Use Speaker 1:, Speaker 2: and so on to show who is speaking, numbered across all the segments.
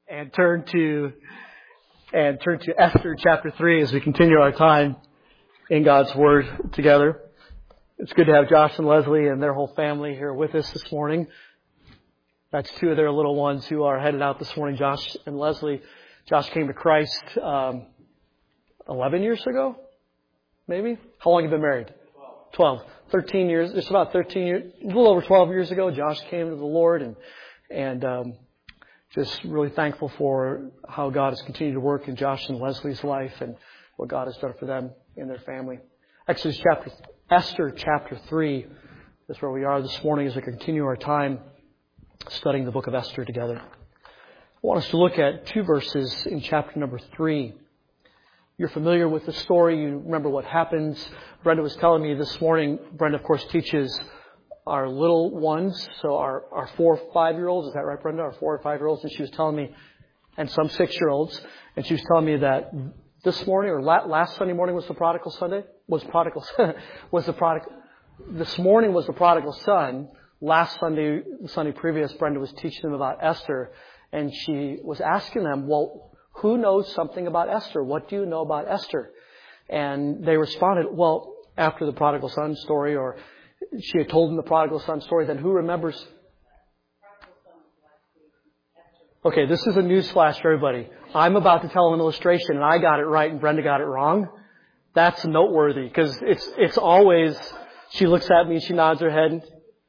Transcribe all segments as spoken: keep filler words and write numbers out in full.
Speaker 1: and turn to and turn to Esther chapter three as we continue our time in God's Word together. It's good to have Josh and Leslie and their whole family here with us this morning. That's two of their little ones who are headed out this morning, Josh and Leslie. Josh came to Christ um, eleven years ago, maybe? How long have you been married? twelve. thirteen years. It's about thirteen years, a little over twelve years ago, Josh came to the Lord, and and um, just really thankful for how God has continued to work in Josh and Leslie's life and what God has done for them and their family. Exodus chapter, Esther chapter three is where we are this morning as we continue our time studying the book of Esther together. I want us to look at two verses in chapter number three. You're familiar with the story. You remember what happens. Brenda was telling me this morning, Brenda, of course, teaches our little ones, so our, our four or five-year-olds. Is that right, Brenda? Our four or five-year-olds. And she was telling me, and some six-year-olds, and she was telling me that this morning, or last Sunday morning was the prodigal Sunday? Was prodigal, was the prodigal, this morning was the prodigal son. Last Sunday, the Sunday previous, Brenda was teaching them about Esther, and she was asking them, well, who knows something about Esther? What do you know about Esther? And they responded, well, after the prodigal son story, or she had told them the prodigal son story, then who remembers? Okay, this is a news flash for everybody. I'm about to tell an illustration, and I got it right, and Brenda got it wrong. That's noteworthy, because it's it's always, she looks at me, and she nods her head.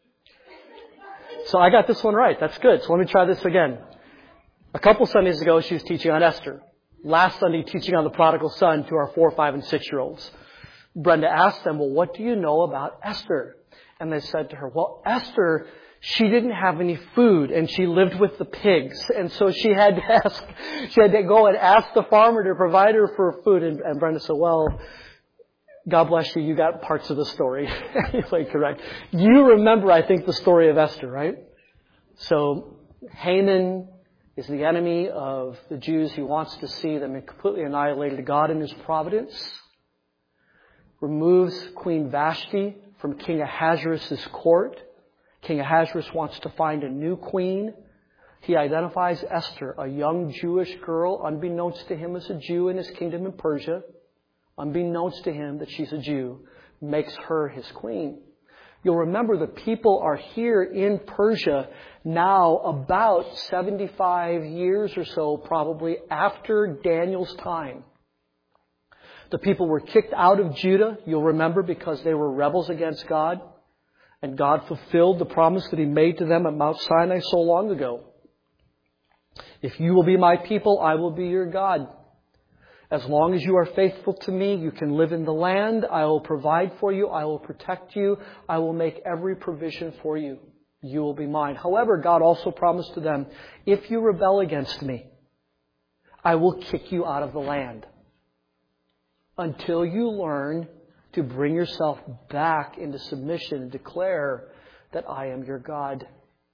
Speaker 1: So I got this one right. That's good. So let me try this again. A couple Sundays ago, she was teaching on Esther. Last Sunday, teaching on the prodigal son to our four, five, and six-year-olds. Brenda asked them, well, what do you know about Esther? And they said to her, well, Esther, she didn't have any food, and she lived with the pigs. And so she had to ask, she had to go and ask the farmer to provide her for food. And, and Brenda said, well, God bless you, you got parts of the story. Anyway, correct. You remember, I think, the story of Esther, right? So Haman is the enemy of the Jews. He wants to see them completely annihilated. God, in His providence, removes Queen Vashti from King Ahasuerus' court. King Ahasuerus wants to find a new queen. He identifies Esther, a young Jewish girl, unbeknownst to him as a Jew in his kingdom in Persia, unbeknownst to him that she's a Jew, makes her his queen. You'll remember the people are here in Persia now about seventy-five years or so, probably after Daniel's time. The people were kicked out of Judah, you'll remember, because they were rebels against God. And God fulfilled the promise that He made to them at Mount Sinai so long ago. If you will be my people, I will be your God. As long as you are faithful to me, you can live in the land. I will provide for you. I will protect you. I will make every provision for you. You will be mine. However, God also promised to them, if you rebel against me, I will kick you out of the land until you learn to bring yourself back into submission and declare that I am your God.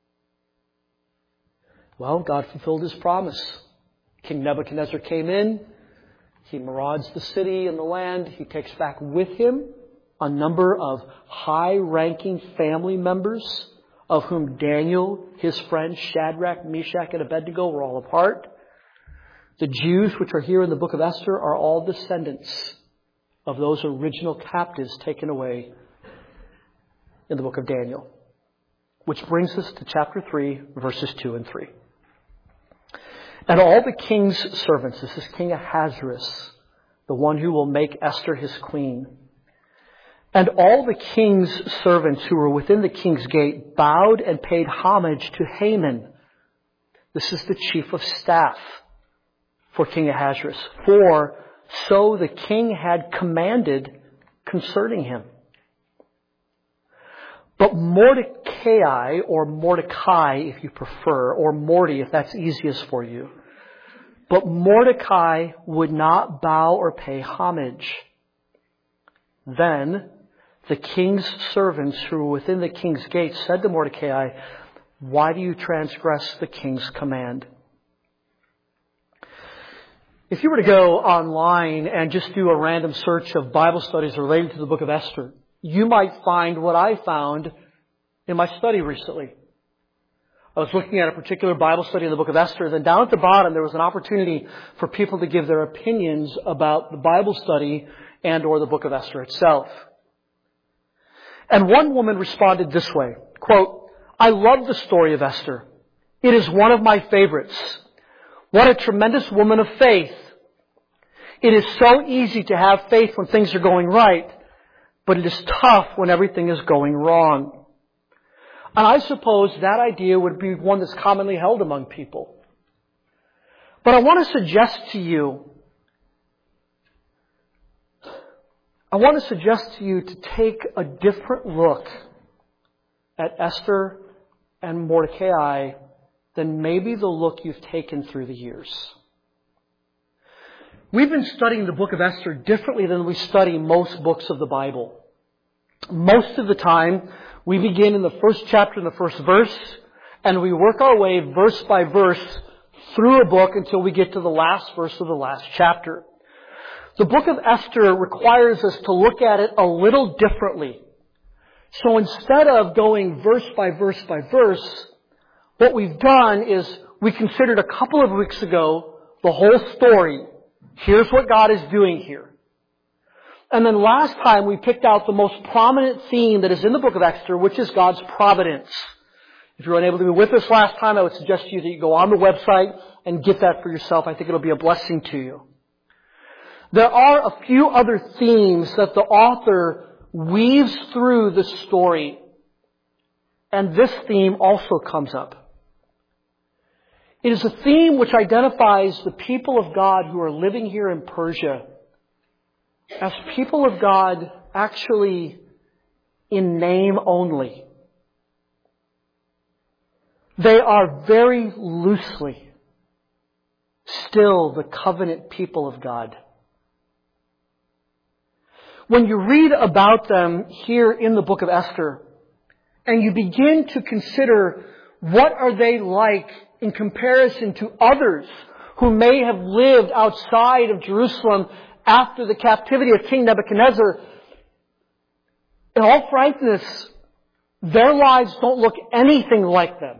Speaker 1: Well, God fulfilled His promise. King Nebuchadnezzar came in. He marauds the city and the land. He takes back with him a number of high-ranking family members, of whom Daniel, his friends Shadrach, Meshach, and Abednego were all a part. The Jews, which are here in the book of Esther, are all descendants of those original captives taken away in the book of Daniel. Which brings us to chapter three, verses two and three. And all the king's servants, this is King Ahasuerus, the one who will make Esther his queen. And all the king's servants who were within the king's gate bowed and paid homage to Haman. This is the chief of staff for King Ahasuerus. For so the king had commanded concerning him. But Mordecai, or Mordecai if you prefer, or Morty if that's easiest for you. But Mordecai would not bow or pay homage. Then the king's servants who were within the king's gate said to Mordecai, why do you transgress the king's command? If you were to go online and just do a random search of Bible studies related to the book of Esther, you might find what I found in my study recently. I was looking at a particular Bible study in the book of Esther. Then down at the bottom, there was an opportunity for people to give their opinions about the Bible study and or the book of Esther itself. And one woman responded this way, quote, "I love the story of Esther. It is one of my favorites. What a tremendous woman of faith. It is so easy to have faith when things are going right, but it is tough when everything is going wrong." And I suppose that idea would be one that's commonly held among people. But I want to suggest to you, I want to suggest to you to take a different look at Esther and Mordecai than maybe the look you've taken through the years. We've been studying the book of Esther differently than we study most books of the Bible. Most of the time, we begin in the first chapter, in the first verse, and we work our way verse by verse through a book until we get to the last verse of the last chapter. The book of Esther requires us to look at it a little differently. So instead of going verse by verse by verse, what we've done is we considered a couple of weeks ago the whole story. Here's what God is doing here. And then last time we picked out the most prominent theme that is in the book of Esther, which is God's providence. If you're unable to be with us last time, I would suggest to you that you go on the website and get that for yourself. I think it'll be a blessing to you. There are a few other themes that the author weaves through the story. And this theme also comes up. It is a theme which identifies the people of God who are living here in Persia as people of God actually in name only. They are very loosely still the covenant people of God. When you read about them here in the book of Esther, and you begin to consider what are they like in comparison to others who may have lived outside of Jerusalem after the captivity of King Nebuchadnezzar, in all frankness, their lives don't look anything like them.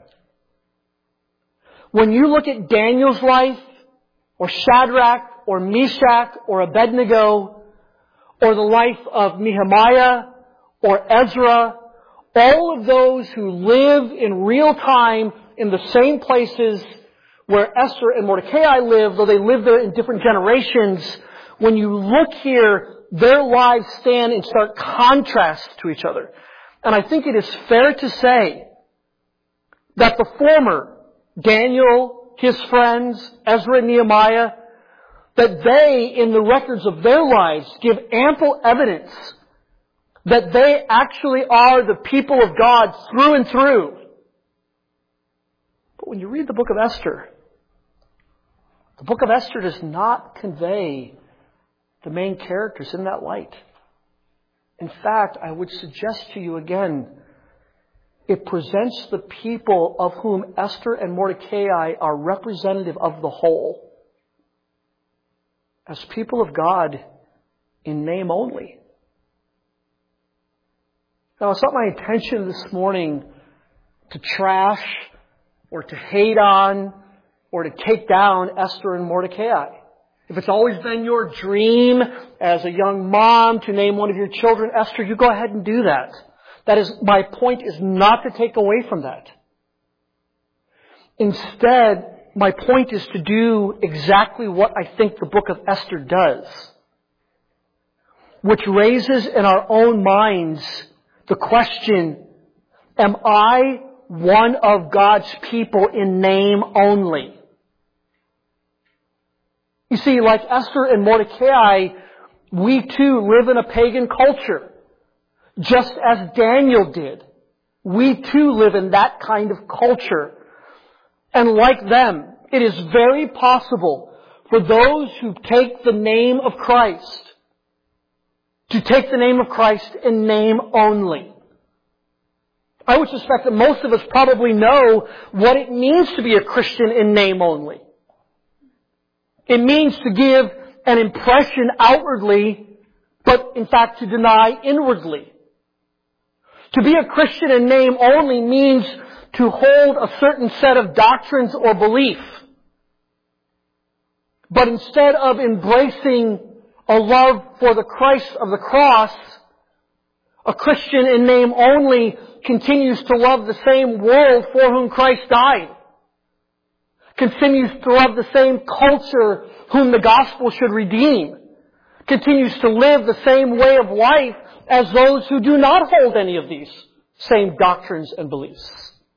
Speaker 1: When you look at Daniel's life, or Shadrach, or Meshach, or Abednego, or the life of Nehemiah, or Ezra, all of those who live in real time in the same places where Esther and Mordecai live, though they live there in different generations, when you look here, their lives stand in stark contrast to each other. And I think it is fair to say that the former, Daniel, his friends, Ezra and Nehemiah, that they, in the records of their lives, give ample evidence that they actually are the people of God through and through. But when you read the book of Esther, the book of Esther does not convey the main characters in that light. In fact, I would suggest to you again, it presents the people of whom Esther and Mordecai are representative of the whole as people of God in name only. Now, it's not my intention this morning to trash or to hate on or to take down Esther and Mordecai. If it's always been your dream as a young mom to name one of your children Esther, you go ahead and do that. That is, my point is not to take away from that. Instead, my point is to do exactly what I think the book of Esther does, which raises in our own minds the question, am I one of God's people in name only? You see, like Esther and Mordecai, we too live in a pagan culture. Just as Daniel did. We too live in that kind of culture. And like them, it is very possible for those who take the name of Christ to take the name of Christ in name only. I would suspect that most of us probably know what it means to be a Christian in name only. It means to give an impression outwardly, but in fact to deny inwardly. To be a Christian in name only means to hold a certain set of doctrines or belief. But instead of embracing a love for the Christ of the cross, a Christian in name only continues to love the same world for whom Christ died. Continues to love the same culture whom the gospel should redeem. Continues to live the same way of life as those who do not hold any of these same doctrines and beliefs.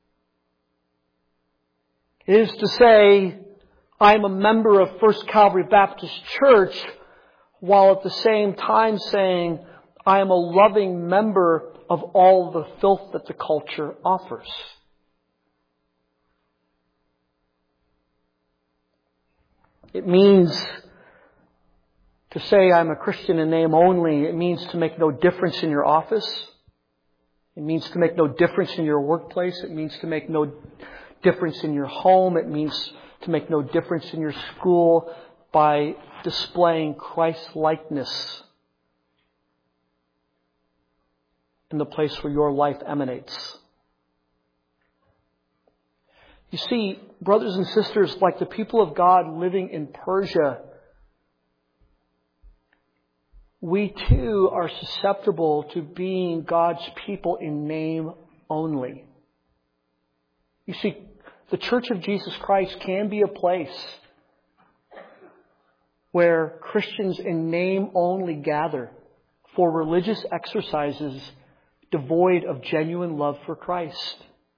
Speaker 1: It is to say, I am a member of First Calvary Baptist Church, while at the same time saying, I am a loving member of all the filth that the culture offers. It means to say I'm a Christian in name only. It means to make no difference in your office. It means to make no difference in your workplace. It means to make no difference in your home. It means to make no difference in your school by displaying Christ-likeness in the place where your life emanates. You see, brothers and sisters, like the people of God living in Persia, we too are susceptible to being God's people in name only. You see, the Church of Jesus Christ can be a place where Christians in name only gather for religious exercises devoid of genuine love for Christ.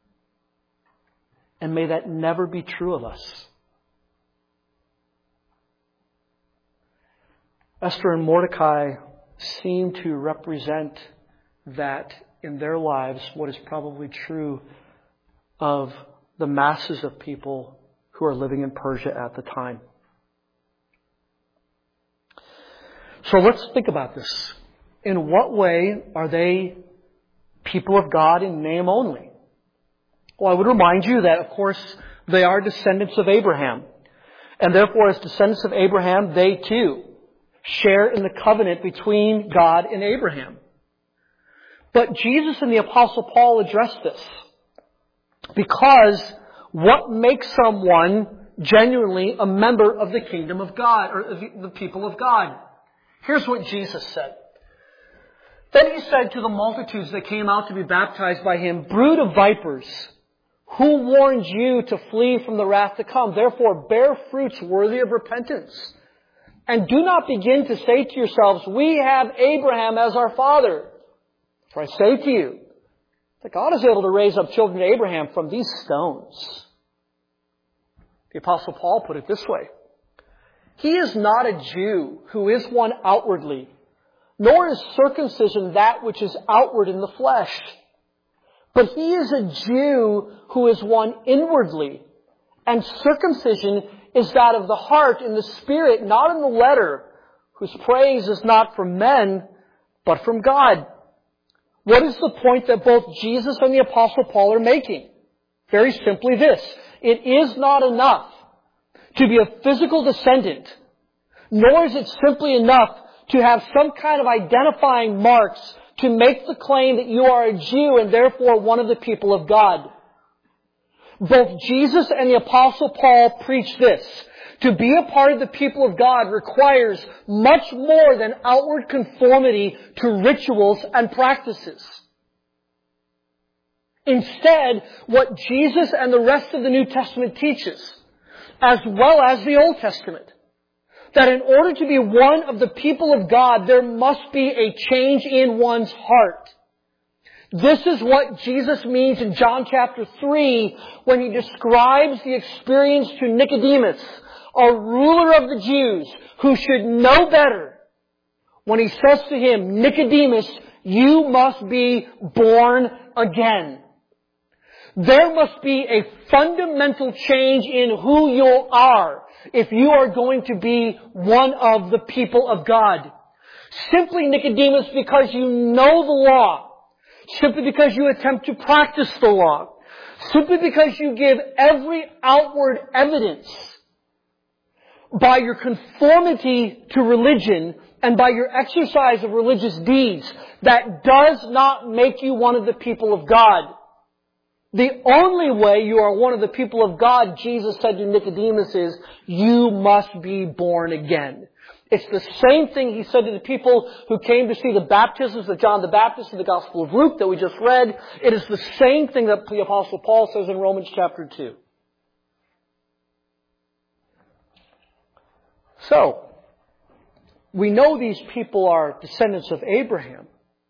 Speaker 1: And may that never be true of us. Esther and Mordecai seem to represent that in their lives, what is probably true of the masses of people who are living in Persia at the time. So let's think about this. In what way are they people of God in name only? Well, I would remind you that, of course, they are descendants of Abraham. And therefore, as descendants of Abraham, they too share in the covenant between God and Abraham. But Jesus and the Apostle Paul address this. Because what makes someone genuinely a member of the kingdom of God, or the people of God? Here's what Jesus said. Then he said to the multitudes that came out to be baptized by him, "Brood of vipers, who warned you to flee from the wrath to come? Therefore bear fruits worthy of repentance. And do not begin to say to yourselves, we have Abraham as our father. For I say to you, that God is able to raise up children to Abraham from these stones." The Apostle Paul put it this way. He is not a Jew who is one outwardly, nor is circumcision that which is outward in the flesh. But he is a Jew who is one inwardly, and circumcision is that of the heart in the spirit, not in the letter, whose praise is not from men, but from God. What is the point that both Jesus and the Apostle Paul are making? Very simply this. It is not enough to be a physical descendant, nor is it simply enough to have some kind of identifying marks to make the claim that you are a Jew and therefore one of the people of God. Both Jesus and the Apostle Paul preach this. To be a part of the people of God requires much more than outward conformity to rituals and practices. Instead, what Jesus and the rest of the New Testament teaches, as well as the Old Testament, that in order to be one of the people of God, there must be a change in one's heart. This is what Jesus means in John chapter three when he describes the experience to Nicodemus, a ruler of the Jews who should know better, when he says to him, "Nicodemus, you must be born again." There must be a fundamental change in who you are if you are going to be one of the people of God. Simply, Nicodemus, because you know the law, simply because you attempt to practice the law, simply because you give every outward evidence by your conformity to religion and by your exercise of religious deeds, that does not make you one of the people of God. The only way you are one of the people of God, Jesus said to Nicodemus, is you must be born again. It's the same thing he said to the people who came to see the baptisms of John the Baptist in the Gospel of Luke that we just read. It is the same thing that the Apostle Paul says in Romans chapter two. So, we know these people are descendants of Abraham.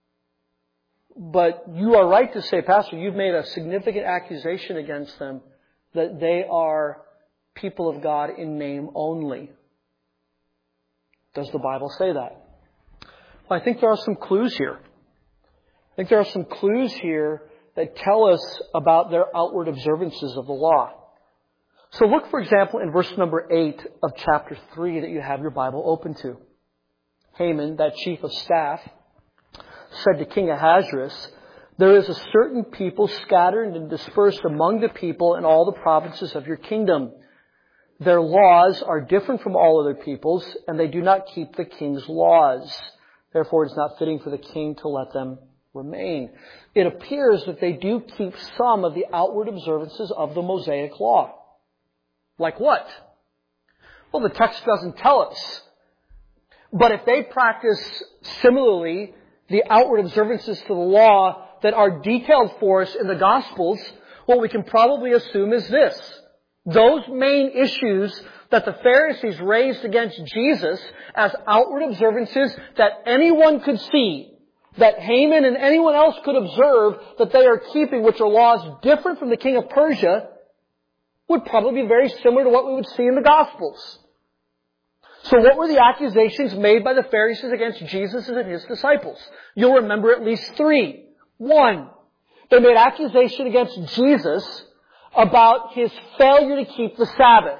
Speaker 1: But you are right to say, Pastor, you've made a significant accusation against them that they are people of God in name only. Does the Bible say that? Well, I think there are some clues here. I think there are some clues here that tell us about their outward observances of the law. So look, for example, in verse number eight of chapter three that you have your Bible open to. Haman, that chief of staff, said to King Ahasuerus, there is a certain people scattered and dispersed among the people in all the provinces of your kingdom. Their laws are different from all other people's, and they do not keep the king's laws. Therefore, it is not fitting for the king to let them remain. It appears that they do keep some of the outward observances of the Mosaic law. Like what? Well, the text doesn't tell us. But if they practice similarly the outward observances to the law that are detailed for us in the Gospels, what we can probably assume is this. Those main issues that the Pharisees raised against Jesus as outward observances that anyone could see, that Haman and anyone else could observe that they are keeping, which are laws different from the king of Persia, would probably be very similar to what we would see in the Gospels. So what were the accusations made by the Pharisees against Jesus and his disciples? You'll remember at least three. One, they made accusation against Jesus about his failure to keep the Sabbath.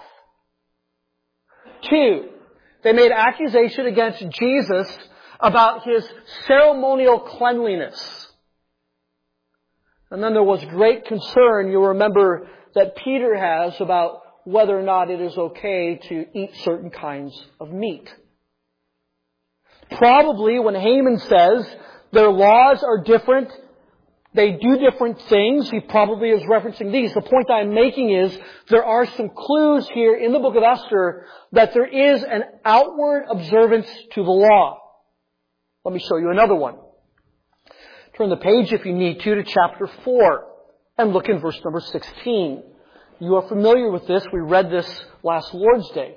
Speaker 1: Two, they made accusation against Jesus about his ceremonial cleanliness. And then there was great concern, you'll remember, that Peter has about whether or not it is okay to eat certain kinds of meat. Probably when Haman says their laws are different, they do different things, he probably is referencing these. The point I'm making is there are some clues here in the book of Esther that there is an outward observance to the law. Let me show you another one. Turn the page if you need to to chapter four and look in verse number sixteen. You are familiar with this. We read this last Lord's Day.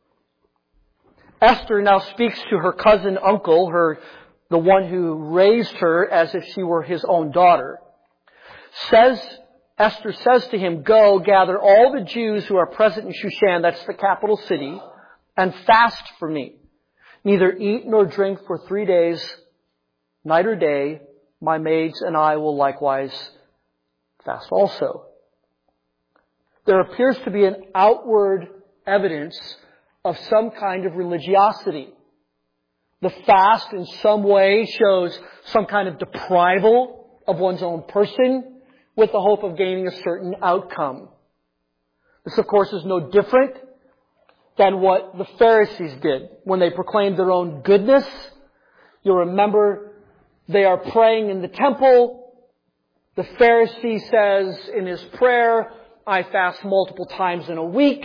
Speaker 1: Esther now speaks to her cousin uncle, her the one who raised her as if she were his own daughter. Says, Esther says to him, go gather all the Jews who are present in Shushan, that's the capital city, and fast for me. Neither eat nor drink for three days, night or day. My maids and I will likewise fast also. There appears to be an outward evidence of some kind of religiosity. The fast in some way shows some kind of deprival of one's own person with the hope of gaining a certain outcome. This, of course, is no different than what the Pharisees did when they proclaimed their own goodness. You'll remember they are praying in the temple. The Pharisee says in his prayer, I fast multiple times in a week.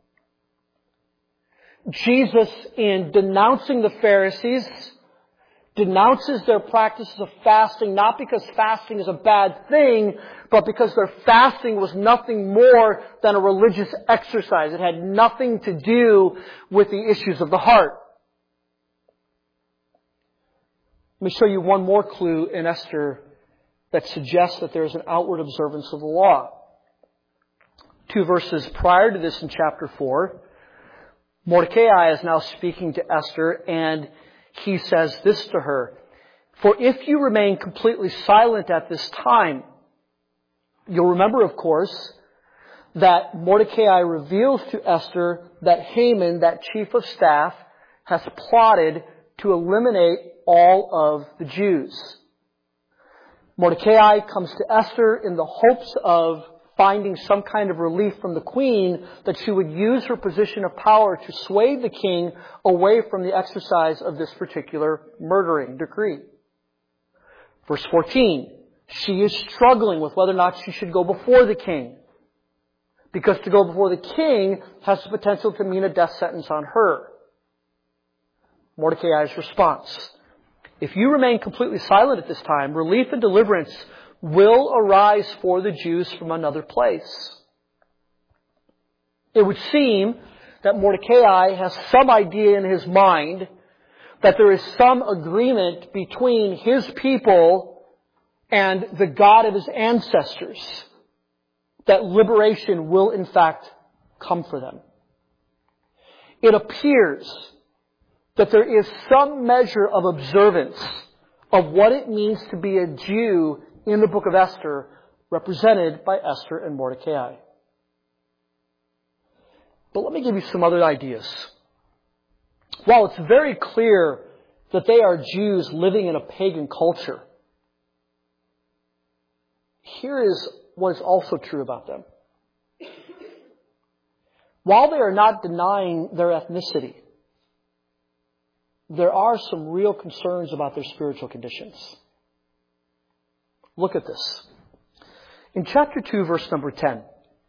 Speaker 1: Jesus, in denouncing the Pharisees, denounces their practices of fasting, not because fasting is a bad thing, but because their fasting was nothing more than a religious exercise. It had nothing to do with the issues of the heart. Let me show you one more clue in Esther that suggests that there is an outward observance of the law. Two verses prior to this in chapter four, Mordecai is now speaking to Esther, and he says this to her, for if you remain completely silent at this time, you'll remember, of course, that Mordecai reveals to Esther that Haman, that chief of staff, has plotted to eliminate all of the Jews. Mordecai comes to Esther in the hopes of finding some kind of relief from the queen, that she would use her position of power to sway the king away from the exercise of this particular murdering decree. Verse fourteen, She is struggling with whether or not she should go before the king. Because to go before the king has the potential to mean a death sentence on her. Mordecai's response: if you remain completely silent at this time, relief and deliverance will arise for the Jews from another place. It would seem that Mordecai has some idea in his mind that there is some agreement between his people and the God of his ancestors, that liberation will in fact come for them. It appears that there is some measure of observance of what it means to be a Jew in the book of Esther, represented by Esther and Mordecai. But let me give you some other ideas. While it's very clear that they are Jews living in a pagan culture, here is what is also true about them. While they are not denying their ethnicity, there are some real concerns about their spiritual conditions. Look at this. In chapter two, verse number ten,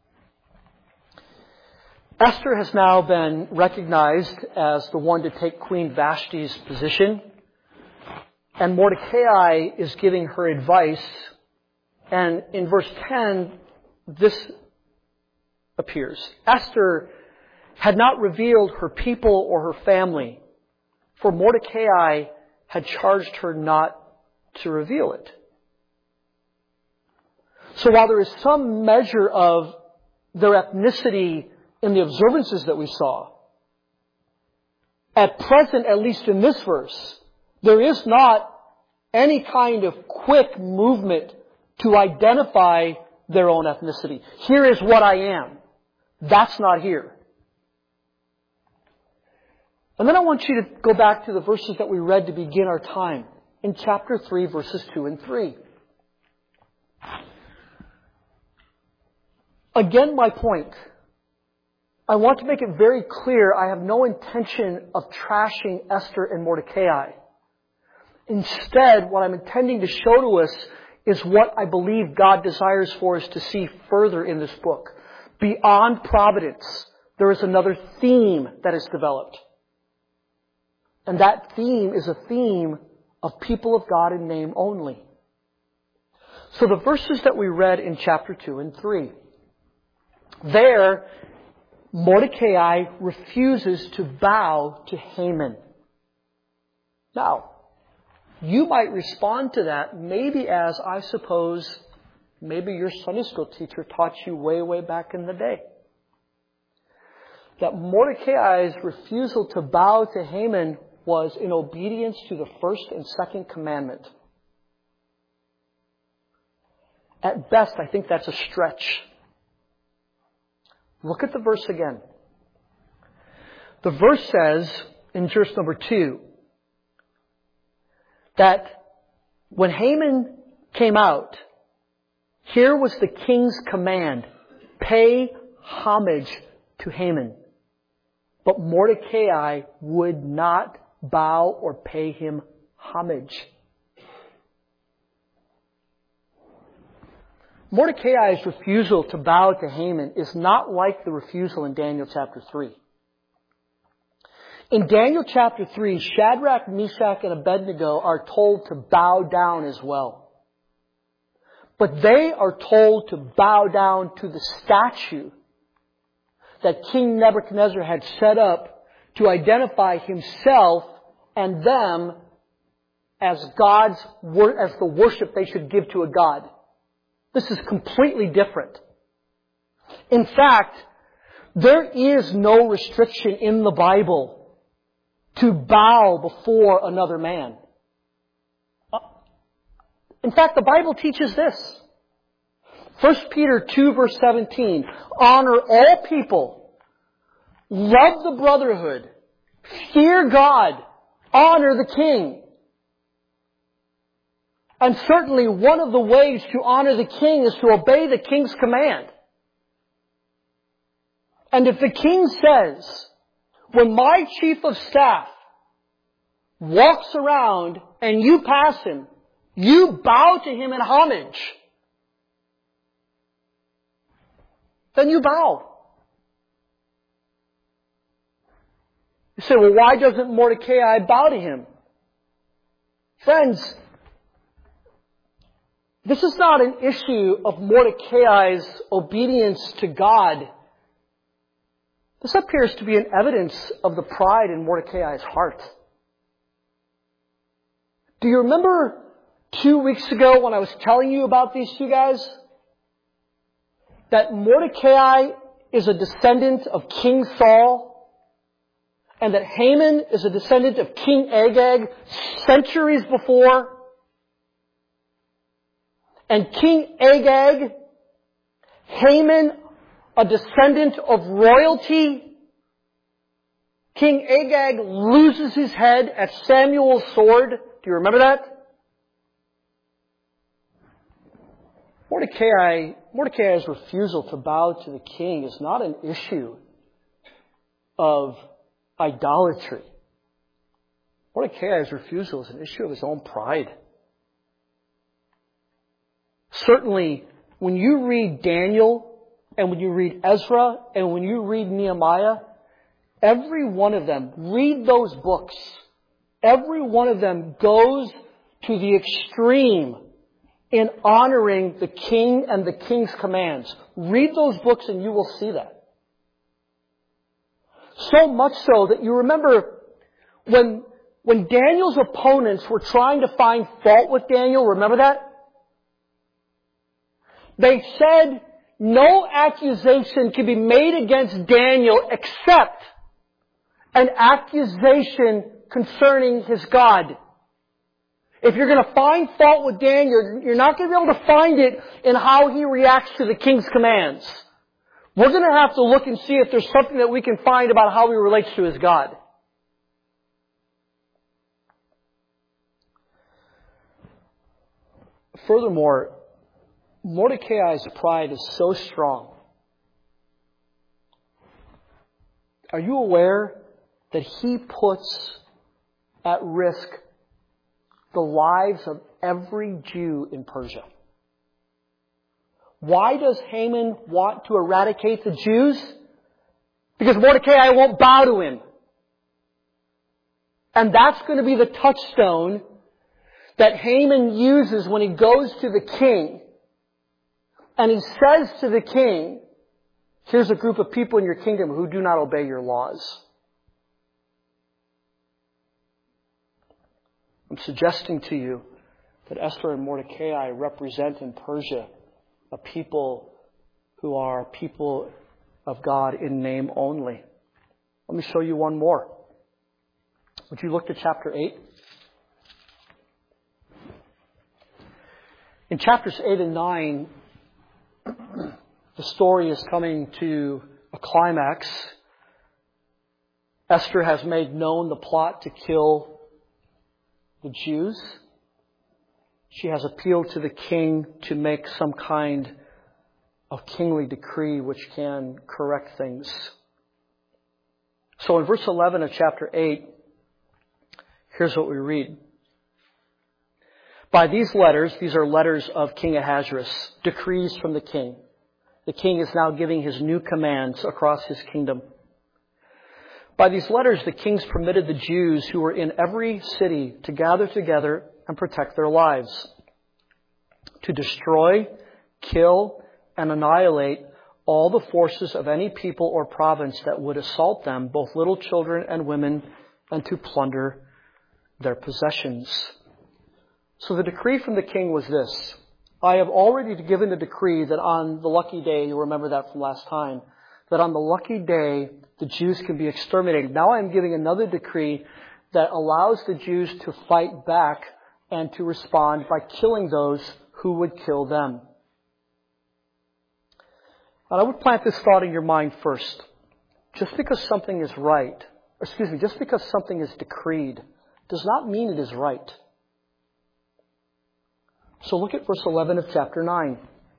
Speaker 1: Esther has now been recognized as the one to take Queen Vashti's position, and Mordecai is giving her advice. And in verse ten, this appears. Esther had not revealed her people or her family, for Mordecai had charged her not to reveal it. So while there is some measure of their ethnicity in the observances that we saw, at present, at least in this verse, there is not any kind of quick movement to identify their own ethnicity. Here is what I am. That's not here. And then I want you to go back to the verses that we read to begin our time in chapter three, verses two and three. Again, my point. I want to make it very clear I have no intention of trashing Esther and Mordecai. Instead, what I'm intending to show to us is what I believe God desires for us to see further in this book. Beyond providence, there is another theme that is developed. And that theme is a theme of people of God in name only. So the verses that we read in chapter two and three, there, Mordecai refuses to bow to Haman. Now, you might respond to that maybe as, I suppose, maybe your Sunday school teacher taught you way, way back in the day. That Mordecai's refusal to bow to Haman was in obedience to the first and second commandment. At best, I think that's a stretch. Look at the verse again. The verse says in verse number two that when Haman came out, here was the king's command: pay homage to Haman. But Mordecai would not bow or pay him homage. Mordecai's refusal to bow to Haman is not like the refusal in Daniel chapter three. In Daniel chapter three, Shadrach, Meshach, and Abednego are told to bow down as well. But they are told to bow down to the statue that King Nebuchadnezzar had set up to identify himself and them as God's, as the worship they should give to a God. This is completely different. In fact, there is no restriction in the Bible to bow before another man. In fact, the Bible teaches this. First Peter two verse seventeen, honor all people, love the brotherhood, fear God, honor the king. And certainly one of the ways to honor the king is to obey the king's command. And if the king says, when my chief of staff walks around and you pass him, You bow to him in homage. Then you bow. You say, well, why doesn't Mordecai bow to him? Friends, this is not an issue of Mordecai's obedience to God. This appears to be an evidence of the pride in Mordecai's heart. Do you remember two weeks ago when I was telling you about these two guys? That Mordecai is a descendant of King Saul, and that Haman is a descendant of King Agag centuries before. And King Agag, Haman, a descendant of royalty. King Agag loses his head at Samuel's sword. Do you remember that? Mordecai, Mordecai's refusal to bow to the king is not an issue of idolatry. Mordecai's refusal is an issue of his own pride. Certainly, when you read Daniel, and when you read Ezra, and when you read Nehemiah, every one of them, read those books. Every one of them goes to the extreme in honoring the king and the king's commands. Read those books and you will see that. So much so that you remember when, when Daniel's opponents were trying to find fault with Daniel, remember that? They said no accusation can be made against Daniel except an accusation concerning his God. If you're going to find fault with Daniel, you're not going to be able to find it in how he reacts to the king's commands. We're going to have to look and see if there's something that we can find about how he relates to his God. Furthermore, Mordecai's pride is so strong. Are you aware that he puts at risk the lives of every Jew in Persia? Why does Haman want to eradicate the Jews? Because Mordecai won't bow to him. And that's going to be the touchstone that Haman uses when he goes to the king. And he says to the king, here's a group of people in your kingdom who do not obey your laws. I'm suggesting to you that Esther and Mordecai represent in Persia a people who are people of God in name only. Let me show you one more. Would you look to chapter eight? In chapters eight and nine, the story is coming to a climax. Esther has made known the plot to kill the Jews. She has appealed to the king to make some kind of kingly decree which can correct things. So in verse eleven of chapter eight, here's what we read. By these letters, these are letters of King Ahasuerus, decrees from the king. The king is now giving his new commands across his kingdom. By these letters, the kings permitted the Jews who were in every city to gather together and protect their lives, to destroy, kill, and annihilate all the forces of any people or province that would assault them, both little children and women, and to plunder their possessions. So the decree from the king was this: I have already given a decree that on the lucky day, you'll remember that from last time, that on the lucky day, the Jews can be exterminated. Now I'm giving another decree that allows the Jews to fight back and to respond by killing those who would kill them. And I would plant this thought in your mind first. Just because something is right, or excuse me, just because something is decreed, does not mean it is right. So look at verse eleven of chapter nine.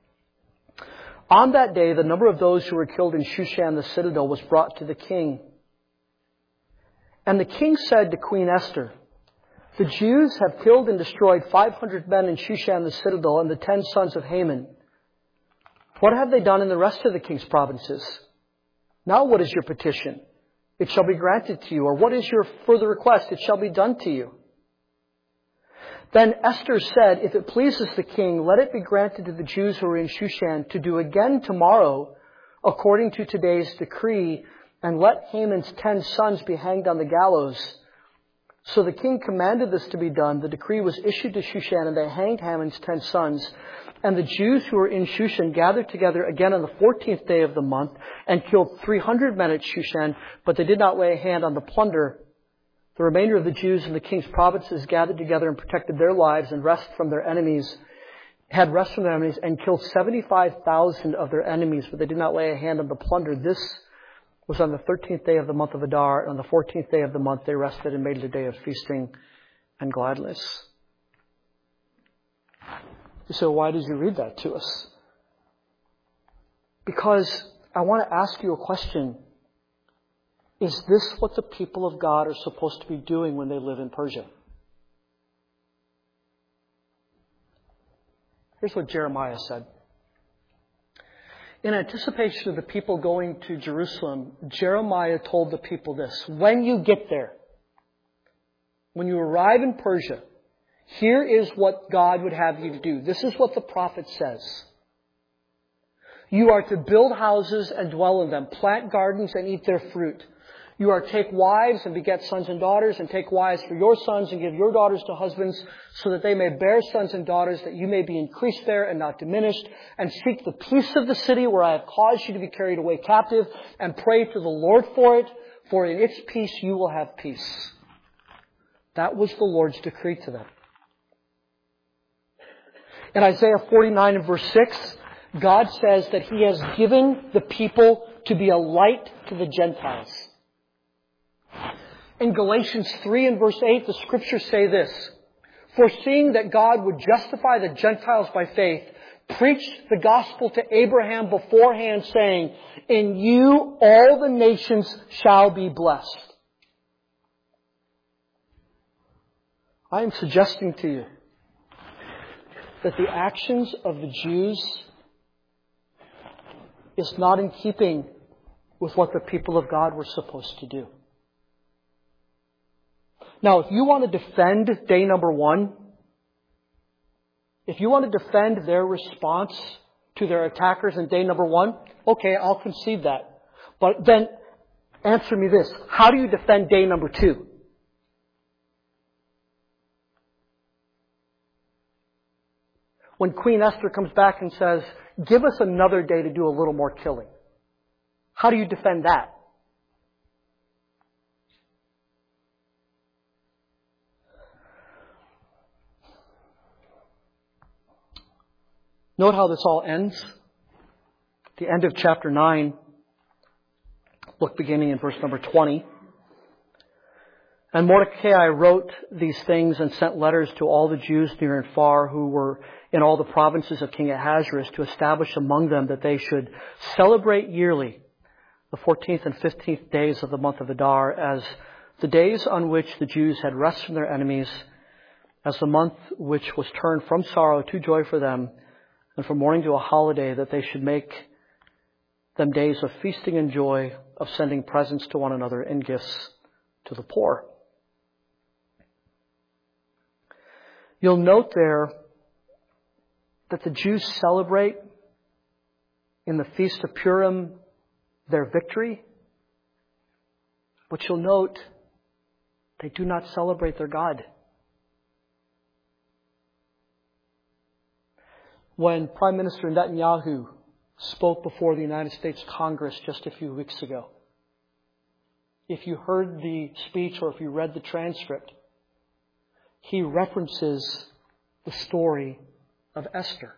Speaker 1: On that day, the number of those who were killed in Shushan the citadel was brought to the king. And the king said to Queen Esther, The Jews have killed and destroyed five hundred men in Shushan the citadel and the ten sons of Haman. What have they done in the rest of the king's provinces? Now what is your petition? It shall be granted to you. Or what is your further request? It shall be done to you. Then Esther said, if it pleases the king, let it be granted to the Jews who are in Shushan to do again tomorrow according to today's decree, and let Haman's ten sons be hanged on the gallows. So the king commanded this to be done. The decree was issued to Shushan, and they hanged Haman's ten sons. And the Jews who were in Shushan gathered together again on the fourteenth day of the month and killed three hundred men at Shushan, but they did not lay a hand on the plunder. The remainder of the Jews in the king's provinces gathered together and protected their lives and rest from their enemies, had rest from their enemies, and killed seventy-five thousand of their enemies, but they did not lay a hand on the plunder. This was on the thirteenth day of the month of Adar, and on the fourteenth day of the month they rested and made it a day of feasting and gladness. So why did you read that to us? Because I want to ask you a question. Is this what the people of God are supposed to be doing when they live in Persia? Here's what Jeremiah said. In anticipation of the people going to Jerusalem, Jeremiah told the people this: when you get there, when you arrive in Persia, here is what God would have you to do. This is what the prophet says. You are to build houses and dwell in them, plant gardens and eat their fruit. You are to take wives and beget sons and daughters, and take wives for your sons and give your daughters to husbands, so that they may bear sons and daughters, that you may be increased there and not diminished. And seek the peace of the city where I have caused you to be carried away captive, and pray to the Lord for it, for in its peace you will have peace. That was the Lord's decree to them. In Isaiah forty-nine and verse six, God says that He has given the people to be a light to the Gentiles. In Galatians three and verse eight, the Scriptures say this: foreseeing that God would justify the Gentiles by faith, preached the gospel to Abraham beforehand, saying, in you all the nations shall be blessed. I am suggesting to you that the actions of the Jews is not in keeping with what the people of God were supposed to do. Now, if you want to defend day number one, if you want to defend their response to their attackers in day number one, okay, I'll concede that. But then answer me this: how do you defend day number two? When Queen Esther comes back and says, give us another day to do a little more killing. How do you defend that? Note how this all ends. At the end of chapter nine, look beginning in verse number twenty. And Mordecai wrote these things and sent letters to all the Jews near and far who were in all the provinces of King Ahasuerus, to establish among them that they should celebrate yearly the fourteenth and fifteenth days of the month of Adar as the days on which the Jews had rest from their enemies, as the month which was turned from sorrow to joy for them, and from mourning to a holiday, that they should make them days of feasting and joy, of sending presents to one another and gifts to the poor. You'll note there that the Jews celebrate in the Feast of Purim their victory, but you'll note they do not celebrate their God. When Prime Minister Netanyahu spoke before the United States Congress just a few weeks ago, if you heard the speech or if you read the transcript, he references the story of Esther.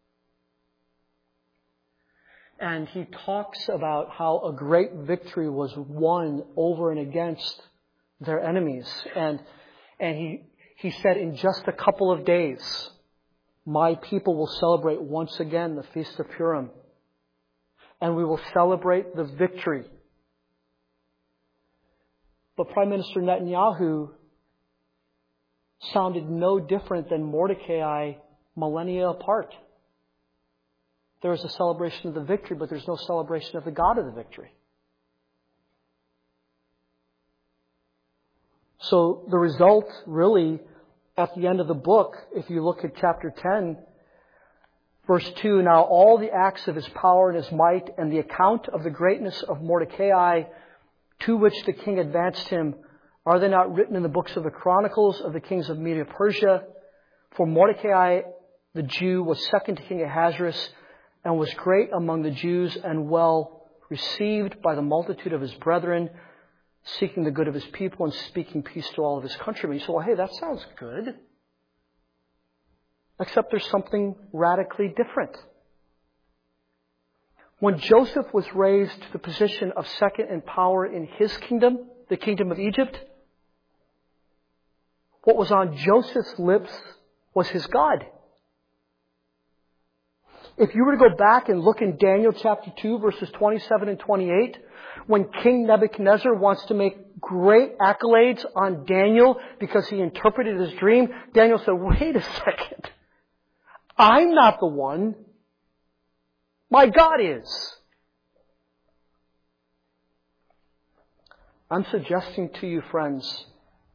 Speaker 1: And he talks about how a great victory was won over and against their enemies. And, and he, he said, in just a couple of days, my people will celebrate once again the Feast of Purim. And we will celebrate the victory. But Prime Minister Netanyahu sounded no different than Mordecai millennia apart. There is a celebration of the victory, but there's no celebration of the God of the victory. So the result, really, at the end of the book, if you look at chapter ten, verse two, now all the acts of his power and his might and the account of the greatness of Mordecai to which the king advanced him, are they not written in the books of the chronicles of the kings of Media Persia? For Mordecai, the Jew, was second to King Ahasuerus and was great among the Jews and well received by the multitude of his brethren, seeking the good of his people and speaking peace to all of his countrymen. So, well, hey, that sounds good. Except there's something radically different. When Joseph was raised to the position of second in power in his kingdom, the kingdom of Egypt, what was on Joseph's lips was his God. If you were to go back and look in Daniel chapter two, verses twenty-seven and twenty-eight, when King Nebuchadnezzar wants to make great accolades on Daniel because he interpreted his dream, Daniel said, wait a second. I'm not the one. My God is. I'm suggesting to you, friends,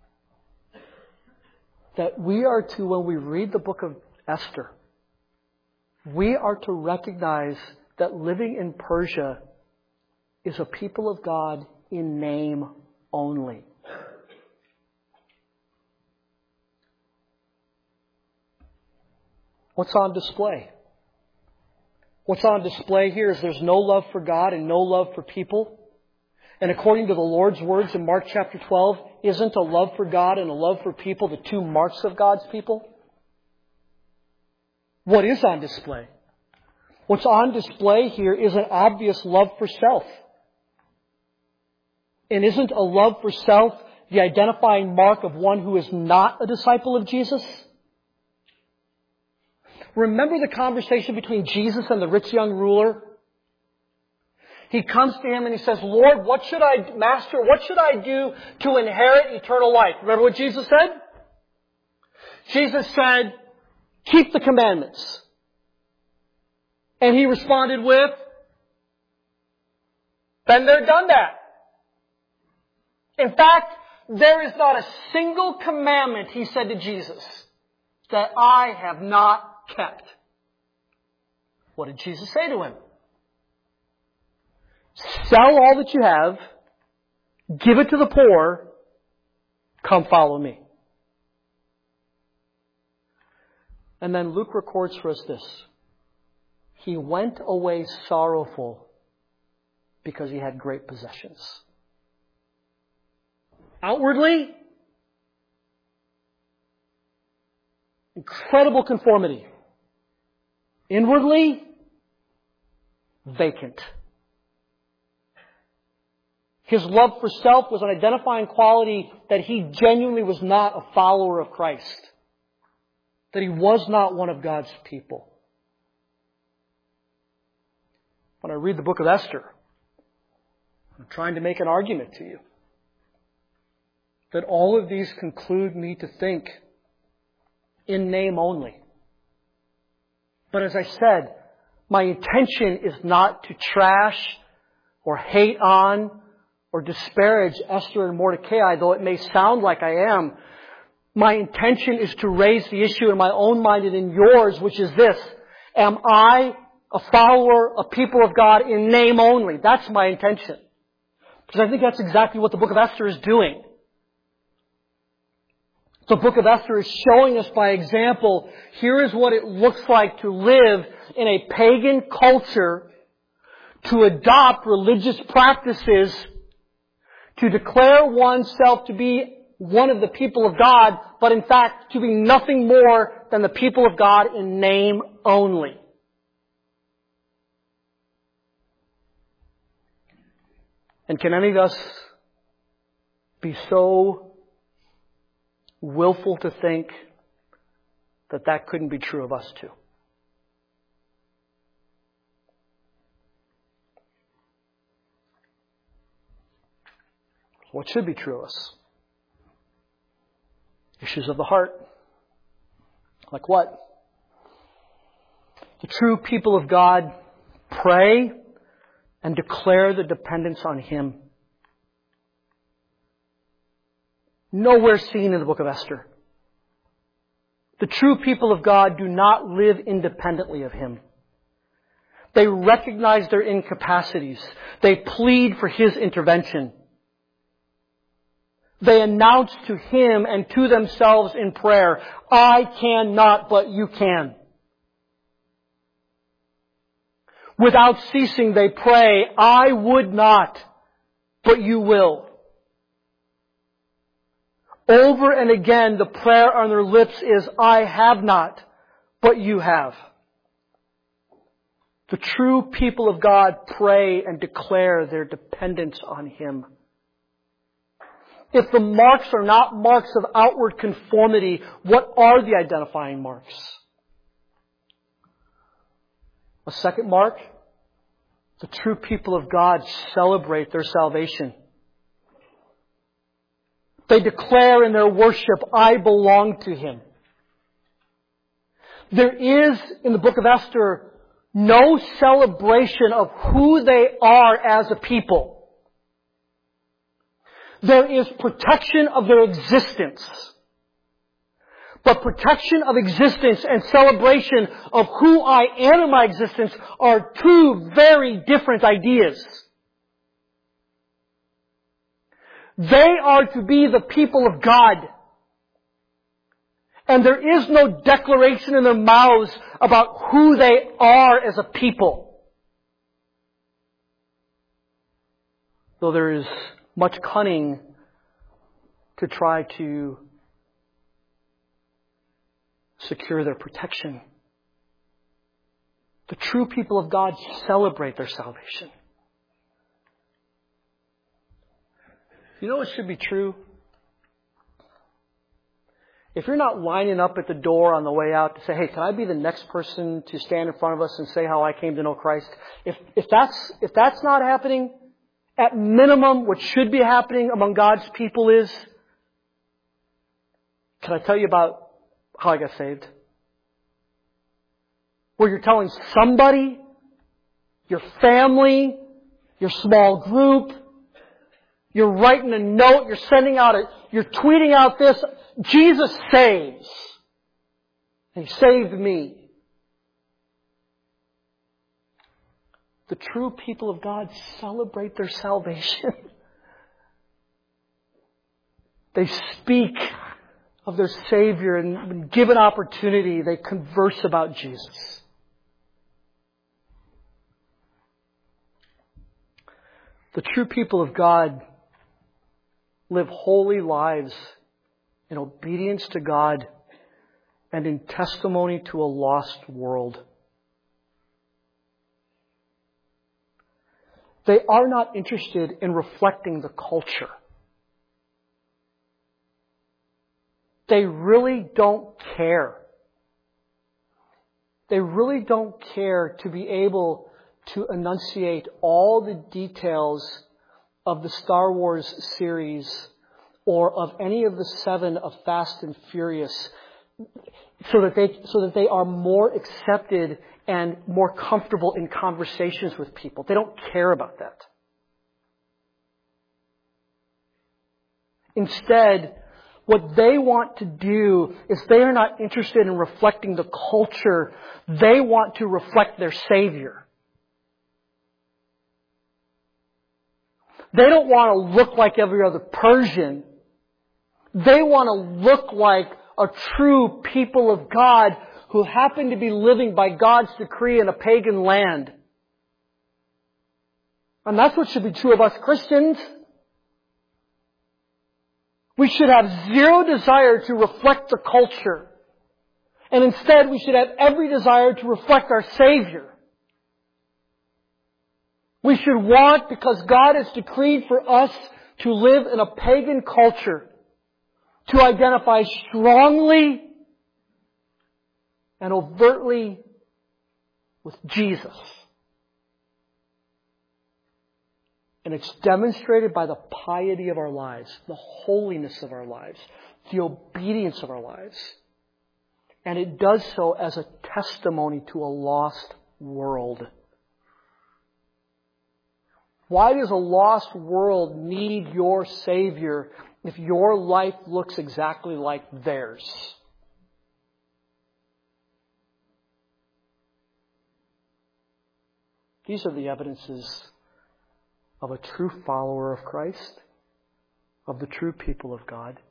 Speaker 1: that we are to, when we read the book of Esther, we are to recognize that living in Persia is a people of God in name only. What's on display? What's on display here is there's no love for God and no love for people. And according to the Lord's words in Mark chapter twelve, isn't a love for God and a love for people the two marks of God's people? What is on display? What's on display here is an obvious love for self. And isn't a love for self the identifying mark of one who is not a disciple of Jesus? Remember the conversation between Jesus and the rich young ruler? He comes to him and he says, Lord, what should I, Master, what should I do to inherit eternal life? Remember what Jesus said? Jesus said, keep the commandments. And he responded with, been there, done that. In fact, there is not a single commandment, he said to Jesus, that I have not kept. What did Jesus say to him? Sell all that you have, give it to the poor, come follow me. And then Luke records for us this. He went away sorrowful because he had great possessions. Outwardly, incredible conformity. Inwardly, vacant. His love for self was an identifying quality that he genuinely was not a follower of Christ. That he was not one of God's people. When I read the book of Esther, I'm trying to make an argument to you that all of these conclude me to think in name only. But as I said, my intention is not to trash or hate on or disparage Esther and Mordecai, though it may sound like I am. My intention is to raise the issue in my own mind and in yours, which is this. Am I a follower, a people of God in name only? That's my intention. Because I think that's exactly what the book of Esther is doing. The book of Esther is showing us by example, here is what it looks like to live in a pagan culture, to adopt religious practices, to declare oneself to be one of the people of God, but in fact to be nothing more than the people of God in name only. And can any of us be so willful to think that that couldn't be true of us too? What should be true of us? Issues of the heart. Like what? The true people of God pray and declare the dependence on Him. Nowhere seen in the book of Esther. The true people of God do not live independently of Him. They recognize their incapacities. They plead for His intervention. They announce to Him and to themselves in prayer, I cannot, but you can. Without ceasing, they pray, I would not, but you will. Over and again, the prayer on their lips is, I have not, but you have. The true people of God pray and declare their dependence on Him. If the marks are not marks of outward conformity, what are the identifying marks? A second mark, the true people of God celebrate their salvation. They declare in their worship, I belong to Him. There is, in the book of Esther, no celebration of who they are as a people. There is protection of their existence. But protection of existence and celebration of who I am in my existence are two very different ideas. They are to be the people of God. And there is no declaration in their mouths about who they are as a people. Though there is much cunning to try to secure their protection. The true people of God celebrate their salvation. You know what should be true? If you're not lining up at the door on the way out to say, hey, can I be the next person to stand in front of us and say how I came to know Christ? If, if that's, if that's not happening, at minimum, what should be happening among God's people is, can I tell you about how I got saved? Where you're telling somebody, your family, your small group, you're writing a note, you're sending out a, you're tweeting out this, Jesus saves. He saved me. The true people of God celebrate their salvation. They speak of their Savior, and when given opportunity, they converse about Jesus. The true people of God live holy lives in obedience to God and in testimony to a lost world. They are not interested in reflecting the culture. They really don't care. They really don't care to be able to enunciate all the details of the Star Wars series or of any of the seven of Fast and Furious so that they, so that they are more accepted and more comfortable in conversations with people. They don't care about that. Instead, what they want to do is they are not interested in reflecting the culture. They want to reflect their Savior. They don't want to look like every other Persian. They want to look like a true people of God who happen to be living by God's decree in a pagan land. And that's what should be true of us Christians. We should have zero desire to reflect the culture. And instead we should have every desire to reflect our Savior. We should want, because God has decreed for us to live in a pagan culture, to identify strongly and overtly with Jesus. And it's demonstrated by the piety of our lives, the holiness of our lives, the obedience of our lives. And it does so as a testimony to a lost world. Why does a lost world need your Savior if your life looks exactly like theirs? These are the evidences of a true follower of Christ, of the true people of God.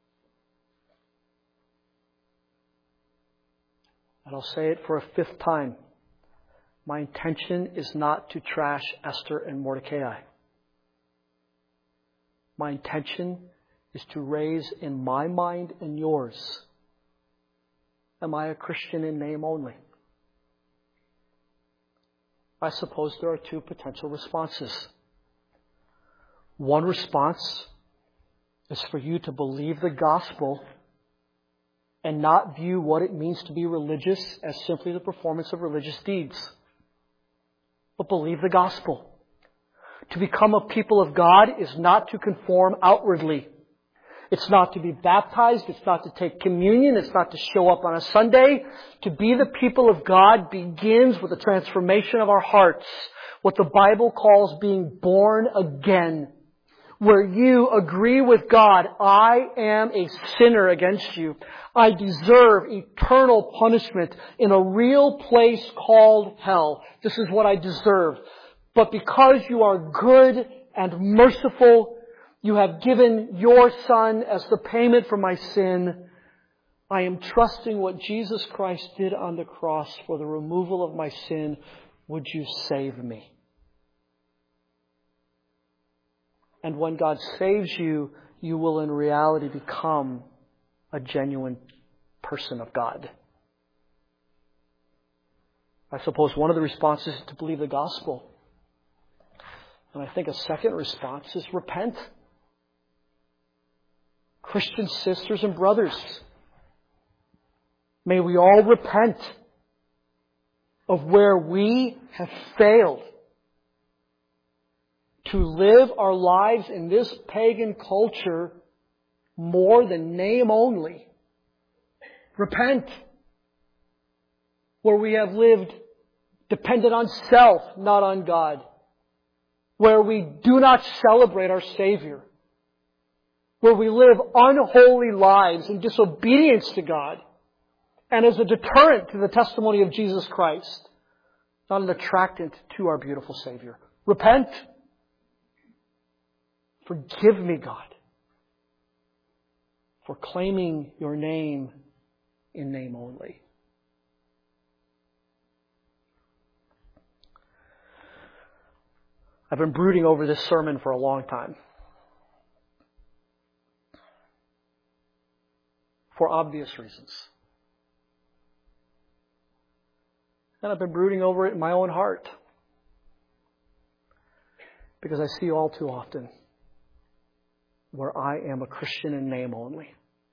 Speaker 1: And I'll say it for a fifth time. My intention is not to trash Esther and Mordecai. My intention is to raise in my mind and yours, am I a Christian in name only? I suppose there are two potential responses. One response is for you to believe the gospel and not view what it means to be religious as simply the performance of religious deeds. But believe the gospel. To become a people of God is not to conform outwardly. It's not to be baptized. It's not to take communion. It's not to show up on a Sunday. To be the people of God begins with the transformation of our hearts. What the Bible calls being born again. Where you agree with God, I am a sinner against you. I deserve eternal punishment in a real place called hell. This is what I deserve. But because you are good and merciful, you have given your Son as the payment for my sin. I am trusting what Jesus Christ did on the cross for the removal of my sin. Would you save me? And when God saves you, you will in reality become a genuine person of God. I suppose one of the responses is to believe the gospel. And I think a second response is repent. Christian sisters and brothers, may we all repent of where we have failed to live our lives in this pagan culture more than name only. Repent. Where we have lived dependent on self, not on God. Where we do not celebrate our Savior. Where we live unholy lives in disobedience to God. And as a deterrent to the testimony of Jesus Christ. Not an attractant to our beautiful Savior. Repent. Forgive me, God, for claiming your name in name only. I've been brooding over this sermon for a long time. For obvious reasons. And I've been brooding over it in my own heart. Because I see all too often where I am a Christian in name only.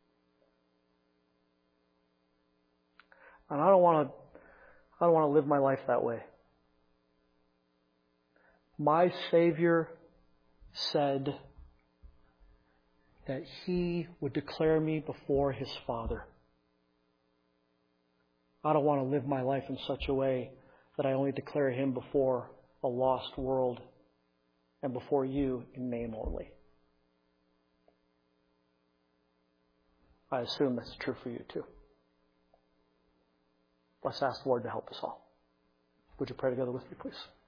Speaker 1: And I don't want to, I don't want to live my life that way. My Savior said that He would declare me before His Father. I don't want to live my life in such a way that I only declare Him before a lost world and before you in name only. I assume that's true for you too. Let's ask the Lord to help us all. Would you pray together with me, please?